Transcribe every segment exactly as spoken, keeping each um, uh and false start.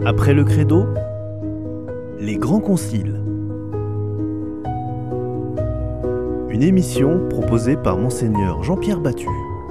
Après le credo, les grands conciles. Une émission proposée par Monseigneur Jean-Pierre Battu.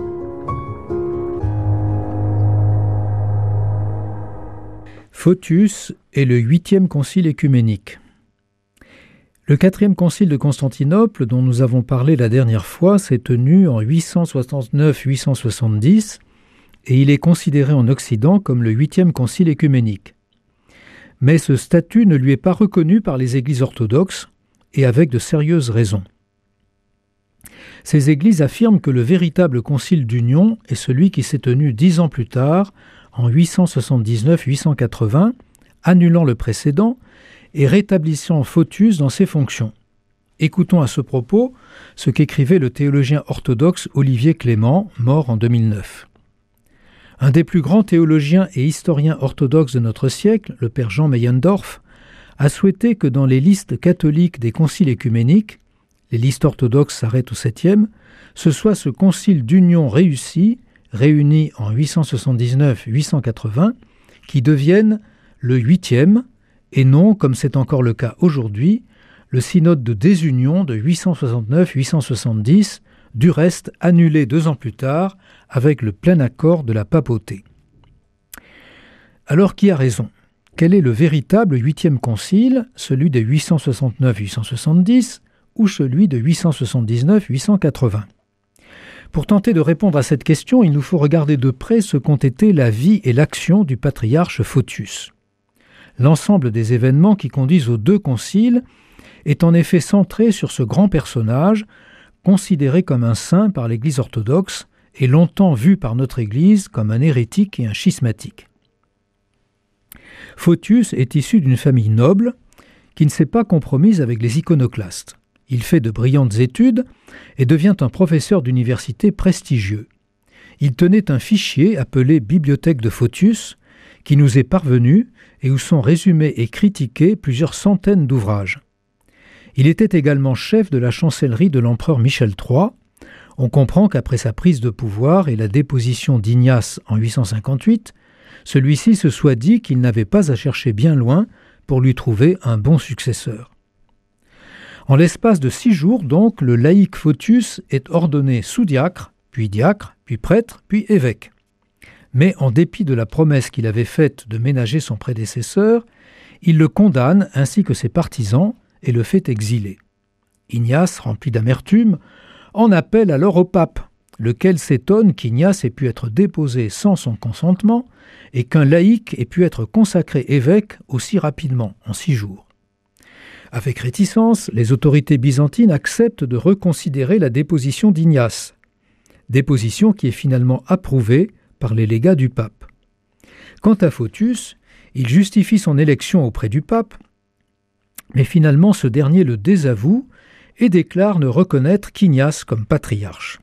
Photius est le huitième concile œcuménique. Le quatrième concile de Constantinople, dont nous avons parlé la dernière fois, s'est tenu en huit cent soixante-neuf à huit cent soixante-dix et il est considéré en Occident comme le huitième concile œcuménique. Mais ce statut ne lui est pas reconnu par les églises orthodoxes et avec de sérieuses raisons. Ces églises affirment que le véritable concile d'union est celui qui s'est tenu dix ans plus tard, en huit cent soixante-dix-neuf à huit cent quatre-vingts, annulant le précédent et rétablissant Photius dans ses fonctions. Écoutons à ce propos ce qu'écrivait le théologien orthodoxe Olivier Clément, mort en deux mille neuf. Un des plus grands théologiens et historiens orthodoxes de notre siècle, le père Jean Meyendorff, a souhaité que dans les listes catholiques des conciles œcuméniques, les listes orthodoxes s'arrêtent au septième, ce soit ce concile d'union réussi, réuni en huit cent soixante-dix-neuf à huit cent quatre-vingts, qui devienne le huitième, et non, comme c'est encore le cas aujourd'hui, le synode de désunion de huit cent soixante-neuf à huit cent soixante-dix, du reste annulé deux ans plus tard avec le plein accord de la papauté. Alors qui a raison ? Quel est le véritable huitième concile, celui de huit cent soixante-neuf à huit cent soixante-dix ou celui de huit cent soixante-dix-neuf à huit cent quatre-vingts ? Pour tenter de répondre à cette question, il nous faut regarder de près ce qu'ont été la vie et l'action du patriarche Photius. L'ensemble des événements qui conduisent aux deux conciles est en effet centré sur ce grand personnage, considéré comme un saint par l'Église orthodoxe et longtemps vu par notre Église comme un hérétique et un schismatique. Photius est issu d'une famille noble qui ne s'est pas compromise avec les iconoclastes. Il fait de brillantes études et devient un professeur d'université prestigieux. Il tenait un fichier appelé Bibliothèque de Photius qui nous est parvenu et où sont résumés et critiqués plusieurs centaines d'ouvrages. Il était également chef de la chancellerie de l'empereur Michel trois. On comprend qu'après sa prise de pouvoir et la déposition d'Ignace en huit cent cinquante-huit, celui-ci se soit dit qu'il n'avait pas à chercher bien loin pour lui trouver un bon successeur. En l'espace de six jours, donc, le laïc Photius est ordonné sous-diacre, puis diacre, puis prêtre, puis évêque. Mais en dépit de la promesse qu'il avait faite de ménager son prédécesseur, il le condamne ainsi que ses partisans et le fait exiler. Ignace, rempli d'amertume, en appelle alors au pape, lequel s'étonne qu'Ignace ait pu être déposé sans son consentement et qu'un laïc ait pu être consacré évêque aussi rapidement, en six jours. Avec réticence, les autorités byzantines acceptent de reconsidérer la déposition d'Ignace, déposition qui est finalement approuvée par les légats du pape. Quant à Photius, il justifie son élection auprès du pape, mais finalement ce dernier le désavoue et déclare ne reconnaître qu'Ignace comme patriarche.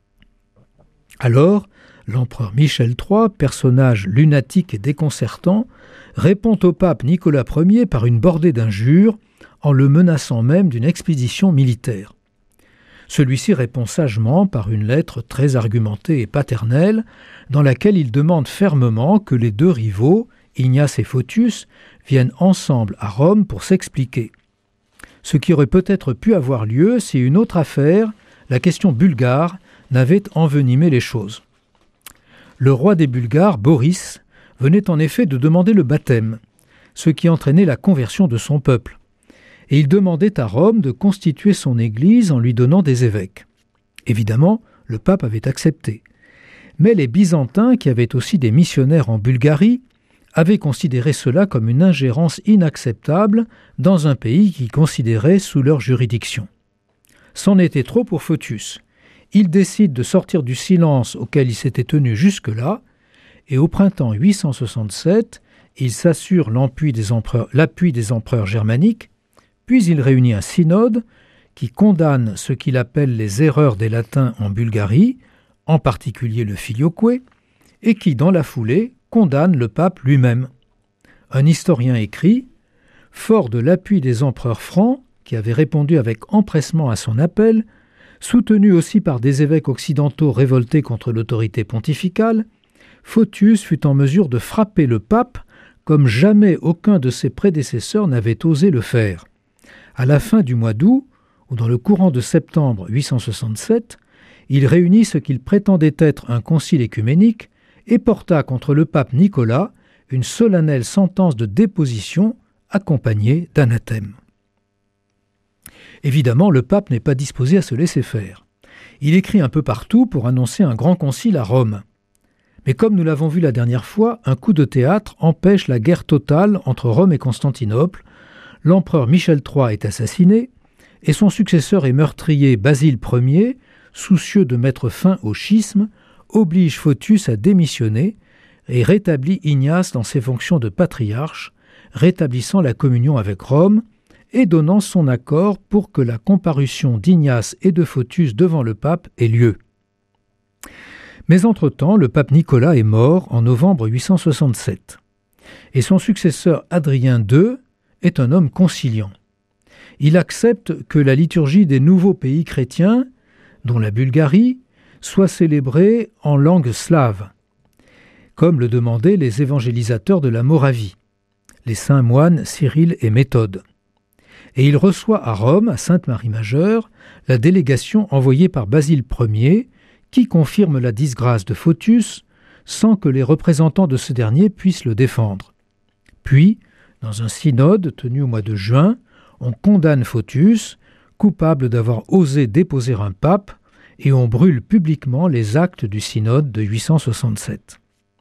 Alors, l'empereur Michel trois, personnage lunatique et déconcertant, répond au pape Nicolas Ier par une bordée d'injures, en le menaçant même d'une expédition militaire. Celui-ci répond sagement par une lettre très argumentée et paternelle, dans laquelle il demande fermement que les deux rivaux, Ignace et Photius, viennent ensemble à Rome pour s'expliquer. Ce qui aurait peut-être pu avoir lieu si une autre affaire, la question bulgare, n'avait envenimé les choses. Le roi des Bulgares, Boris, venait en effet de demander le baptême, ce qui entraînait la conversion de son peuple, et il demandait à Rome de constituer son église en lui donnant des évêques. Évidemment, le pape avait accepté. Mais les Byzantins, qui avaient aussi des missionnaires en Bulgarie, avaient considéré cela comme une ingérence inacceptable dans un pays qu'ils considéraient sous leur juridiction. C'en était trop pour Photius. Il décide de sortir du silence auquel il s'était tenu jusque-là, et au printemps huit cent soixante-sept, il s'assure l'appui des empereurs, l'appui des empereurs germaniques, puis il réunit un synode qui condamne ce qu'il appelle les erreurs des latins en Bulgarie, en particulier le filioque, et qui, dans la foulée, condamne le pape lui-même. Un historien écrit « Fort de l'appui des empereurs francs, qui avaient répondu avec empressement à son appel, soutenu aussi par des évêques occidentaux révoltés contre l'autorité pontificale, Photius fut en mesure de frapper le pape comme jamais aucun de ses prédécesseurs n'avait osé le faire. À la fin du mois d'août, ou dans le courant de septembre huit cent soixante-sept, il réunit ce qu'il prétendait être un concile écuménique et porta contre le pape Nicolas une solennelle sentence de déposition accompagnée d'anathèmes. Évidemment, le pape n'est pas disposé à se laisser faire. Il écrit un peu partout pour annoncer un grand concile à Rome. Mais comme nous l'avons vu la dernière fois, un coup de théâtre empêche la guerre totale entre Rome et Constantinople. L'empereur Michel trois est assassiné et son successeur et meurtrier Basile Ier, soucieux de mettre fin au schisme, oblige Photius à démissionner et rétablit Ignace dans ses fonctions de patriarche, rétablissant la communion avec Rome et donnant son accord pour que la comparution d'Ignace et de Photius devant le pape ait lieu. Mais entre-temps, le pape Nicolas est mort en novembre huit cent soixante-sept, et son successeur Adrien deux est un homme conciliant. Il accepte que la liturgie des nouveaux pays chrétiens, dont la Bulgarie, soit célébrée en langue slave, comme le demandaient les évangélisateurs de la Moravie, les saints moines Cyrille et Méthode. Et il reçoit à Rome, à Sainte-Marie-Majeure, la délégation envoyée par Basile Ier, qui confirme la disgrâce de Photius sans que les représentants de ce dernier puissent le défendre. Puis, dans un synode tenu au mois de juin, on condamne Photius, coupable d'avoir osé déposer un pape, et on brûle publiquement les actes du synode de huit cent soixante-sept.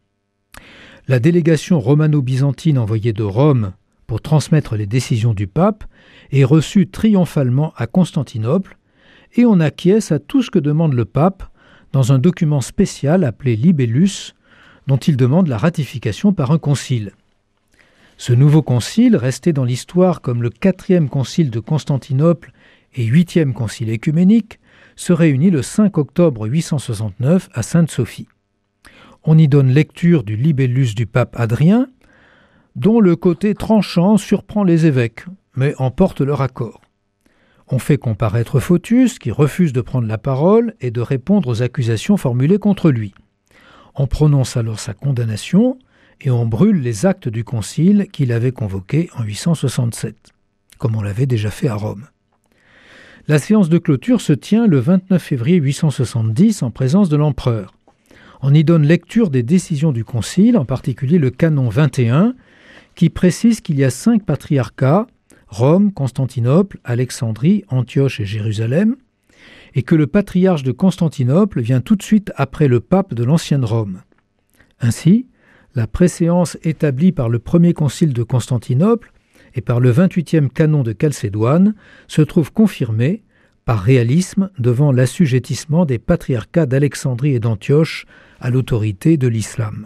La délégation romano-byzantine envoyée de Rome pour transmettre les décisions du pape est reçue triomphalement à Constantinople, et on acquiesce à tout ce que demande le pape dans un document spécial appelé Libellus, dont il demande la ratification par un concile. Ce nouveau concile, resté dans l'histoire comme le quatrième concile de Constantinople et huitième concile écuménique, se réunit le cinq octobre huit cent soixante-neuf à Sainte-Sophie. On y donne lecture du Libellus du pape Adrien, dont le côté tranchant surprend les évêques, mais emporte leur accord. On fait comparaître Photius, qui refuse de prendre la parole et de répondre aux accusations formulées contre lui. On prononce alors sa condamnation et on brûle les actes du concile qu'il avait convoqué en huit cent soixante-sept, comme on l'avait déjà fait à Rome. La séance de clôture se tient le vingt-neuf février huit cent soixante-dix en présence de l'empereur. On y donne lecture des décisions du concile, en particulier le canon vingt et un, qui précise qu'il y a cinq patriarcats, Rome, Constantinople, Alexandrie, Antioche et Jérusalem, et que le patriarche de Constantinople vient tout de suite après le pape de l'ancienne Rome. Ainsi, la préséance établie par le premier concile de Constantinople et par le vingt-huitième canon de Chalcédoine se trouve confirmée par réalisme devant l'assujettissement des patriarcats d'Alexandrie et d'Antioche à l'autorité de l'islam.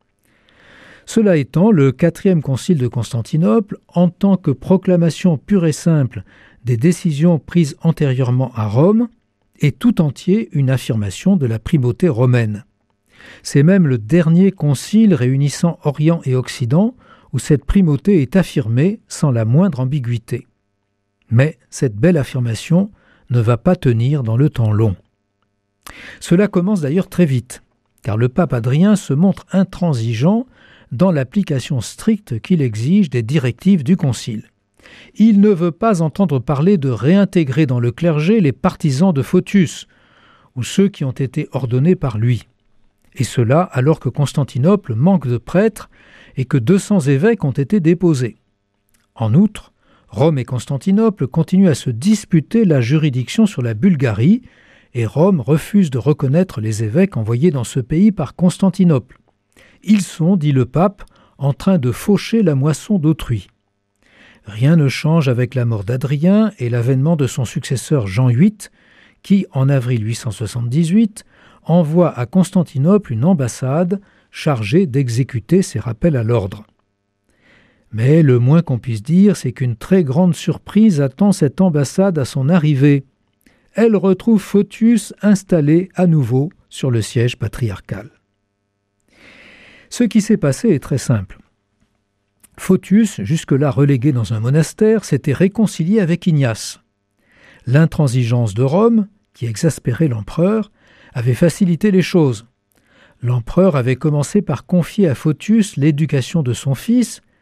Cela étant, le quatrième concile de Constantinople, en tant que proclamation pure et simple des décisions prises antérieurement à Rome, est tout entier une affirmation de la primauté romaine. C'est même le dernier concile réunissant Orient et Occident où cette primauté est affirmée sans la moindre ambiguïté. Mais cette belle affirmation ne va pas tenir dans le temps long. Cela commence d'ailleurs très vite, car le pape Adrien se montre intransigeant dans l'application stricte qu'il exige des directives du concile. Il ne veut pas entendre parler de réintégrer dans le clergé les partisans de Photius, ou ceux qui ont été ordonnés par lui. Et cela alors que Constantinople manque de prêtres et que deux cents évêques ont été déposés. En outre, Rome et Constantinople continuent à se disputer la juridiction sur la Bulgarie, et Rome refuse de reconnaître les évêques envoyés dans ce pays par Constantinople. Ils sont, dit le pape, en train de faucher la moisson d'autrui. Rien ne change avec la mort d'Adrien et l'avènement de son successeur Jean huit, qui, en avril huit cent soixante-dix-huit, envoie à Constantinople une ambassade chargée d'exécuter ses rappels à l'ordre. Mais le moins qu'on puisse dire, c'est qu'une très grande surprise attend cette ambassade à son arrivée. Elle retrouve Photius installé à nouveau sur le siège patriarcal. Ce qui s'est passé est très simple. Photius, jusque-là relégué dans un monastère, s'était réconcilié avec Ignace. L'intransigeance de Rome, qui exaspérait l'empereur, avait facilité les choses. L'empereur avait commencé par confier à Photius l'éducation de son fils,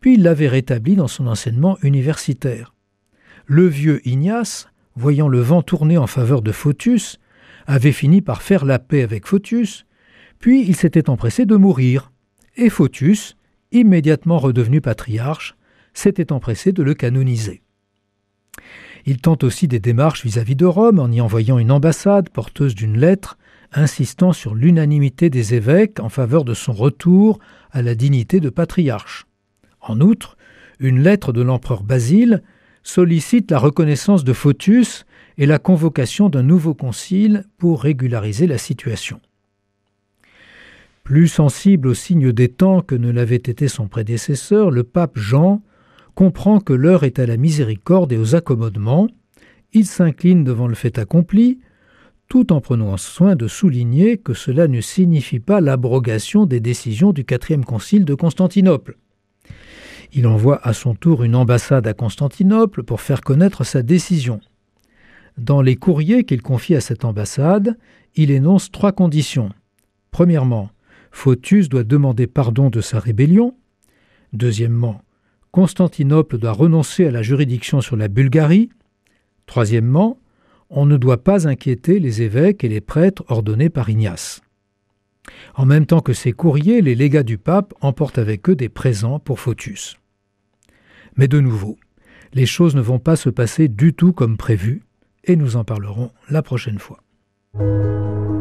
puis il l'avait rétabli dans son enseignement universitaire. Le vieux Ignace, voyant le vent tourner en faveur de Photius, avait fini par faire la paix avec Photius, puis il s'était empressé de mourir, et Photius, immédiatement redevenu patriarche, s'était empressé de le canoniser. Il tente aussi des démarches vis-à-vis de Rome en y envoyant une ambassade porteuse d'une lettre insistant sur l'unanimité des évêques en faveur de son retour à la dignité de patriarche. En outre, une lettre de l'empereur Basile sollicite la reconnaissance de Photius et la convocation d'un nouveau concile pour régulariser la situation. Plus sensible aux signes des temps que ne l'avait été son prédécesseur, le pape Jean comprend que l'heure est à la miséricorde et aux accommodements. Il s'incline devant le fait accompli, tout en prenant soin de souligner que cela ne signifie pas l'abrogation des décisions du quatrième concile de Constantinople. Il envoie à son tour une ambassade à Constantinople pour faire connaître sa décision. Dans les courriers qu'il confie à cette ambassade, il énonce trois conditions. Premièrement, Photius doit demander pardon de sa rébellion. Deuxièmement, Constantinople doit renoncer à la juridiction sur la Bulgarie. Troisièmement, on ne doit pas inquiéter les évêques et les prêtres ordonnés par Ignace. En même temps que ces courriers, les légats du pape emportent avec eux des présents pour Photius. Mais de nouveau, les choses ne vont pas se passer du tout comme prévu, et nous en parlerons la prochaine fois.